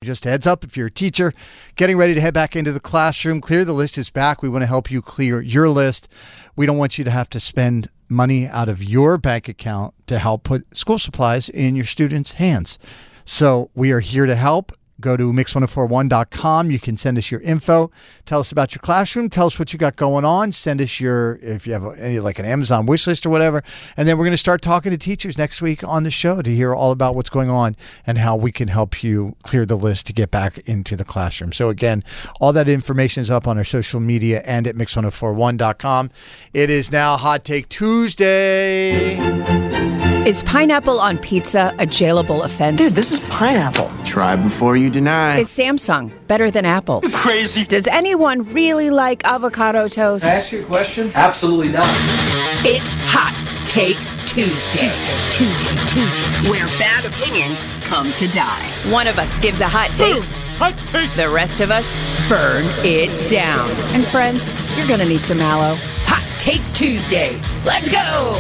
Just a heads up, if you're a teacher getting ready to head back into the classroom, Clear the List is back. We want to help you clear your list. We don't want you to have to spend money out of your bank account to help put school supplies in your students' hands. So we are here to help. Go to mix1041.com. You can send us your info. Tell us about your classroom. Tell us what you got going on. Send us if you have any, like an Amazon wish list or whatever. And then we're going to start talking to teachers next week on the show to hear all about what's going on and how we can help you clear the list to get back into the classroom. So again, all that information is up on our social media and at mix1041.com. It is now Hot Take Tuesday. Is pineapple on pizza a jailable offense? Dude, this is pineapple. Try before you deny. Is Samsung better than Apple? You're crazy. Does anyone really like avocado toast? Can I ask you a question? Absolutely not. It's Hot Take Tuesday. Tuesday. Where bad opinions come to die. One of us gives a hot take. Boom. Hot take. The rest of us burn it down. And friends, you're going to need some aloe. Hot Take Tuesday. Let's go.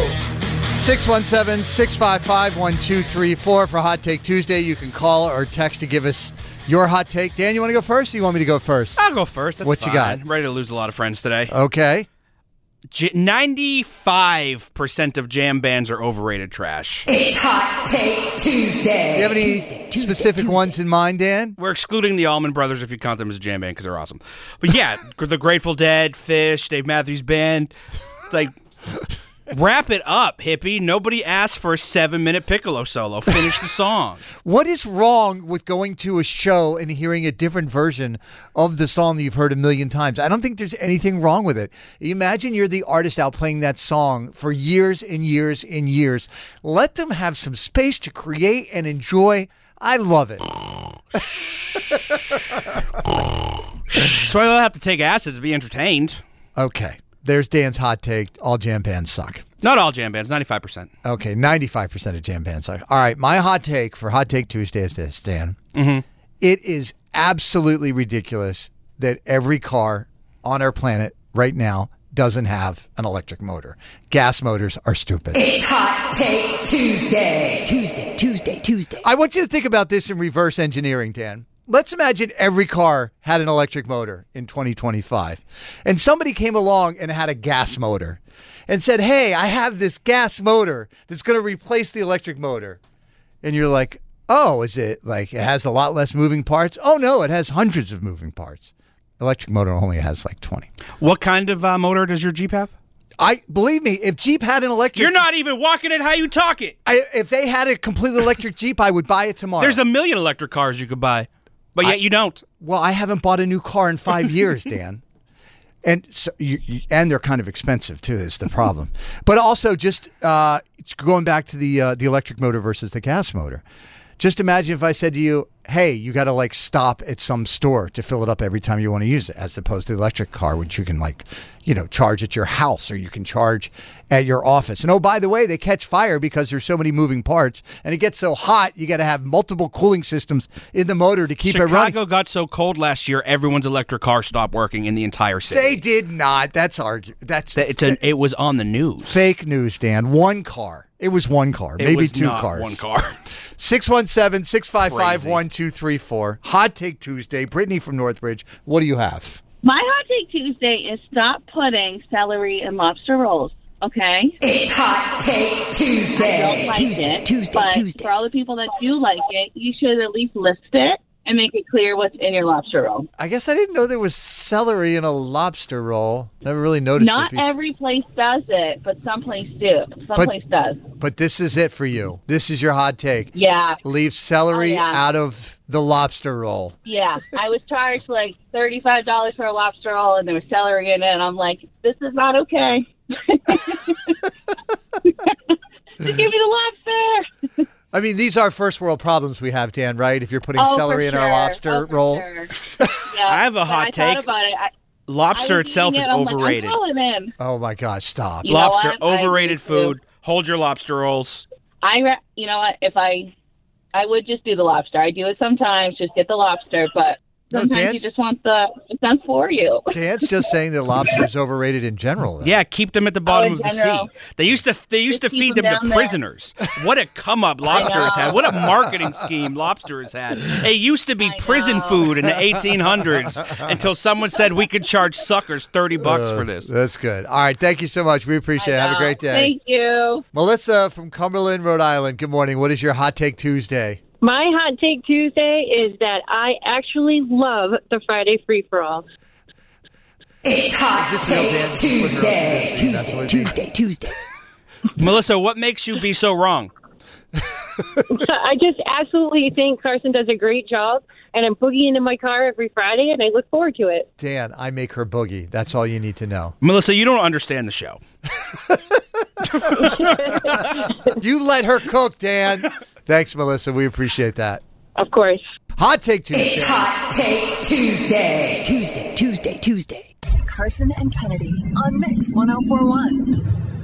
617-655-1234 for Hot Take Tuesday. You can call or text to give us your hot take. Dan, you want to go first or you want me to go first? I'll go first. That's what fine. you got? I'm ready to lose a lot of friends today. Okay. 95% of jam bands are overrated trash. It's Hot Take Tuesday. Do you have any specific ones in mind, Dan? We're excluding the Allman Brothers if you count them as a jam band because they're awesome. But yeah, the Grateful Dead, Fish, Dave Matthews Band. It's like... Wrap it up, hippie. Nobody asked for a 7-minute piccolo solo. Finish the song. What is wrong with going to a show and hearing a different version of the song that you've heard a million times? I don't think there's anything wrong with it. Imagine you're the artist out playing that song for years and years and years. Let them have some space to create and enjoy. I love it. So I don't have to take acid to be entertained. Okay. There's Dan's hot take. All jam bands suck. Not all jam bands, 95%. Okay, 95% of jam bands suck. All right, my hot take for Hot Take Tuesday is this, Dan. Mm-hmm. It is absolutely ridiculous that every car on our planet right now doesn't have an electric motor. Gas motors are stupid. It's Hot Take Tuesday. Tuesday. I want you to think about this in reverse engineering, Dan. Let's imagine every car had an electric motor in 2025, and somebody came along and had a gas motor and said, hey, I have this gas motor that's going to replace the electric motor. And you're like, oh, is it like it has a lot less moving parts? Oh, no, it has hundreds of moving parts. Electric motor only has like 20. What kind of motor does your Jeep have? Believe me, if Jeep had an electric... You're not even walking it how you talk it. If they had a completely electric Jeep, I would buy it tomorrow. There's a million electric cars you could buy. But yet you don't. Well, I haven't bought a new car in 5 years, Dan. And so and they're kind of expensive, too, is the problem. But also just going back to the electric motor versus the gas motor. Just imagine if I said to you, hey, you got to like stop at some store to fill it up every time you want to use it, as opposed to the electric car, which you can charge at your house or you can charge at your office. And oh, by the way, they catch fire because there's so many moving parts and it gets so hot, you got to have multiple cooling systems in the motor to keep it running. Chicago got so cold last year, everyone's electric car stopped working in the entire city. They did not. It was on the news. Fake news, Dan. One car. It was one car, maybe two cars. One car. 617-655-1234. Hot Take Tuesday. Brittany from Northbridge. What do you have? My Hot Take Tuesday is stop putting celery in lobster rolls. Okay? It's Hot Take Tuesday. I don't like Tuesday. For all the people that do like it, you should at least list it and make it clear what's in your lobster roll. I guess I didn't know there was celery in a lobster roll. Never really noticed it. Not every place does it, but some place do. Some place does. But this is it for you. This is your hot take. Yeah. Leave celery out of the lobster roll. Yeah. I was charged like $35 for a lobster roll, and there was celery in it, and I'm like, this is not okay. Just give me the lobster. I mean, these are first world problems we have, Dan, right? If you're putting celery in our lobster roll. Sure. Yeah, I have a hot take. I thought about it. Lobster itself is overrated. Like, oh, my gosh, stop. Lobster, overrated food. Hold your lobster rolls. You know what? If I would just do the lobster. I do it sometimes, just get the lobster, but Sometimes you just want the done for you. Dan's just saying that lobster is overrated in general. Though. Yeah, keep them at the bottom of the general. sea. They used to feed them them to down prisoners. What a come up lobster has had. What a marketing scheme lobster has had. It used to be prison food in the 1800s until someone said we could charge suckers $30 for this. That's good. All right, thank you so much. We appreciate it. Have a great day. Thank you. Melissa from Cumberland, Rhode Island. Good morning. What is your Hot Take Tuesday? My Hot Take Tuesday is that I actually love the Friday free-for-all. It's Hot Take Tuesday. Melissa, what makes you be so wrong? I just absolutely think Carson does a great job, and I'm boogieing in my car every Friday, and I look forward to it. Dan, I make her boogie. That's all you need to know. Melissa, you don't understand the show. You let her cook, Dan. Thanks, Melissa. We appreciate that. Of course. Hot Take Tuesday. It's Hot Take Tuesday. Tuesday. Carson and Kennedy on Mix 104.1.